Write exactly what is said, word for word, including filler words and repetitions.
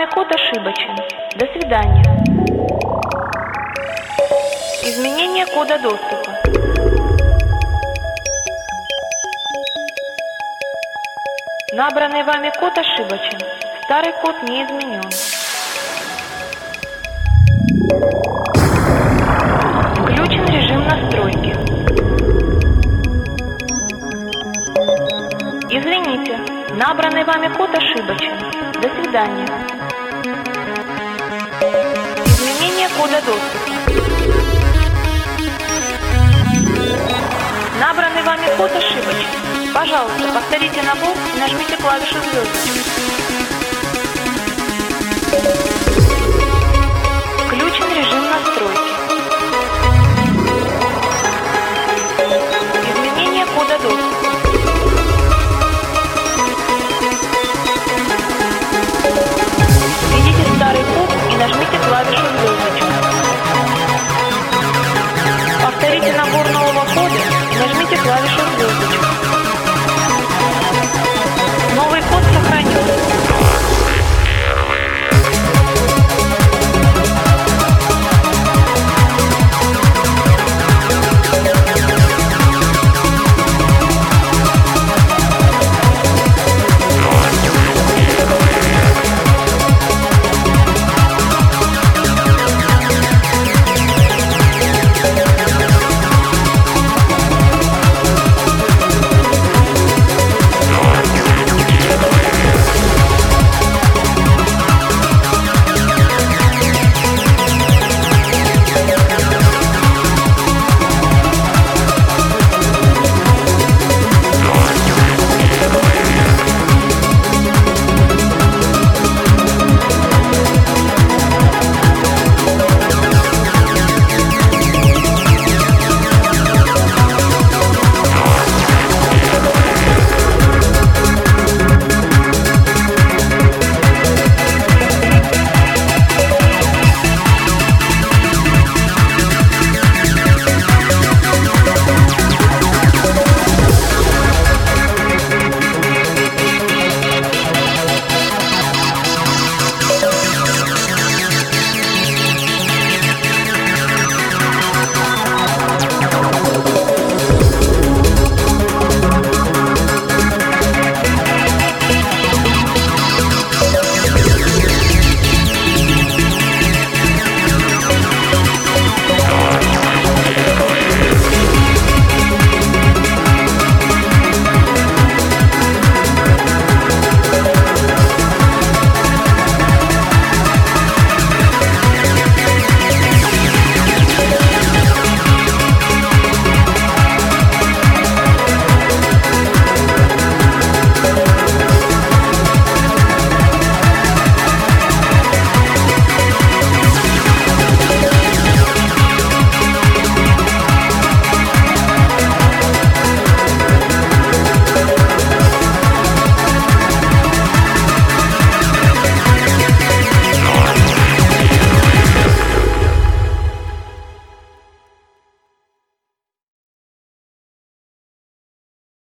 вами код ошибочен. До свидания. Изменение кода доступа. Набранный вами код ошибочен. Старый код не изменен. Включен режим настройки. Извините, набранный вами код ошибочен. До свидания. Изменение кода доступа. Набранный вами код ошибочен. Пожалуйста, повторите набор и нажмите клавишу звездочки. Включен режим настройки. Изменение кода доступа. Введите старый код и нажмите клавишу звездочку. Повторите набор нового кода и нажмите клавишу